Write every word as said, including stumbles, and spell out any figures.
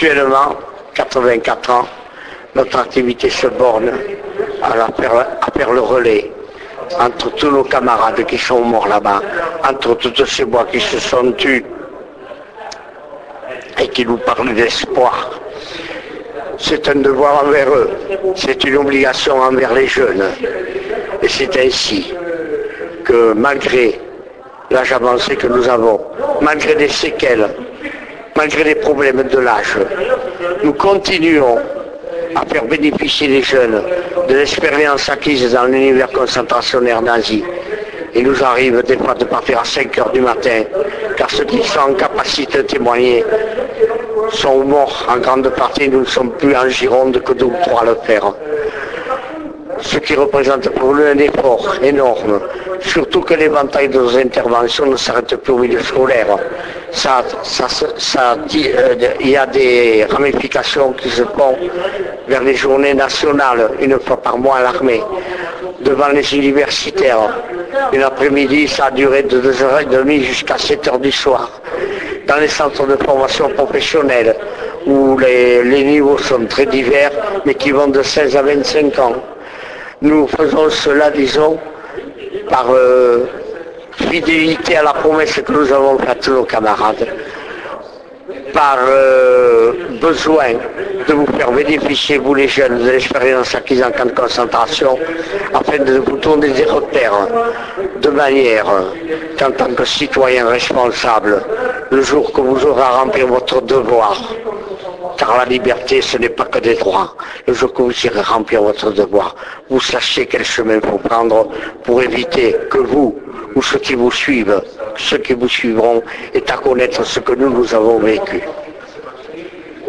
Actuellement, quatre-vingt-quatre ans, notre activité se borne à, la faire, à faire le relais entre tous nos camarades qui sont morts là-bas, entre tous ces bois qui se sont tus et qui nous parlent d'espoir. C'est un devoir envers eux, c'est une obligation envers les jeunes. Et c'est ainsi que malgré l'âge avancé que nous avons, malgré les séquelles, malgré les problèmes de l'âge, nous continuons à faire bénéficier les jeunes de l'expérience acquise dans l'univers concentrationnaire nazi. Il nous arrive des fois de partir à cinq heures du matin, car ceux qui sont en capacité de témoigner sont morts en grande partie. Nous ne sommes plus en Gironde que deux ou trois à le faire. Ce qui représente pour nous un effort énorme, surtout que l'éventail de nos interventions ne s'arrête plus au milieu scolaire. Ça, ça, ça, euh, il y a des ramifications qui se font vers les journées nationales, une fois par mois à l'armée, devant les universitaires. Une après-midi, ça a duré de deux heures trente jusqu'à sept heures du soir. Dans les centres de formation professionnelle, où les, les niveaux sont très divers, mais qui vont de seize à vingt-cinq ans. Nous faisons cela, disons, par euh, fidélité à la promesse que nous avons faite à tous nos camarades, par euh, besoin de vous faire bénéficier, vous les jeunes, de l'expérience acquise en camp de concentration, afin de vous tourner des repères, de manière qu'en tant que citoyen responsable, le jour que vous aurez à remplir votre devoir, car la liberté, ce n'est pas que des droits. Le jour que vous irez remplir votre devoir, vous sachiez quel chemin il faut prendre pour éviter que vous, ou ceux qui vous suivent, ceux qui vous suivront, aient à connaître ce que nous, nous avons vécu.